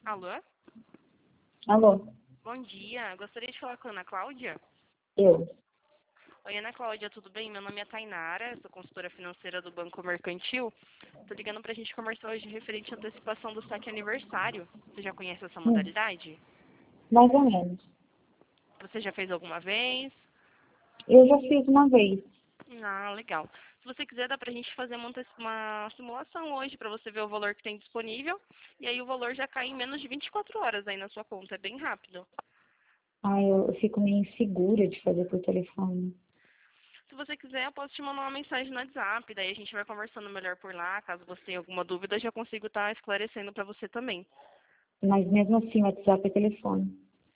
Alô? Alô, Bom dia. Gostaria de falar com a Ana Cláudia? eu. Oi, Ana Cláudia, tudo bem? Meu nome é Tainara, sou consultora financeira do Banco Mercantil. Tô ligando pra gente conversar hoje referente à antecipação do saque aniversário. Você já conhece essa modalidade? Mais ou menos. Você já fez alguma vez? Eu já fiz uma vez. Ah, legal. Se você quiser, dá pra gente fazer uma simulação hoje pra você ver o valor que tem disponível. E aí o valor já cai em menos de 24 horas aí na sua conta. É bem rápido. Eu fico meio insegura de fazer por telefone. Se você quiser, eu posso te mandar uma mensagem no WhatsApp, daí a gente vai conversando melhor por lá. Caso você tenha alguma dúvida, já consigo estar esclarecendo para você também. Mas mesmo assim, o WhatsApp é telefone.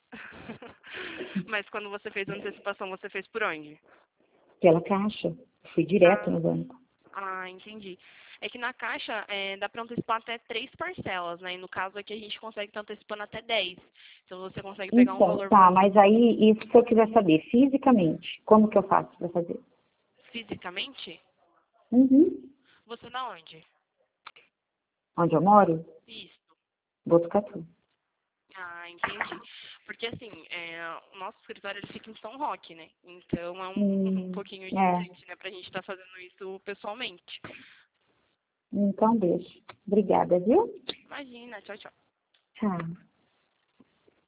Mas quando você fez a antecipação, você fez por onde? Pela caixa. Fui direto Ah, no banco. entendi. É que na Caixa dá para antecipar até 3 parcelas, né? E no caso aqui a gente consegue estar antecipando até 10. Então você consegue pegar um Então, valor tá, mas aí, isso se eu quiser saber, fisicamente, como que eu faço para fazer? fisicamente. Uhum. Você da onde? Onde eu moro? Isso. Botucatu. Ah, entendi. Porque assim, o nosso escritório ele fica em São Roque, né? Então é um pouquinho É, distante, né, pra gente estar fazendo isso pessoalmente. então deixa. Obrigada, viu? Imagina, tchau, tchau. Tchau.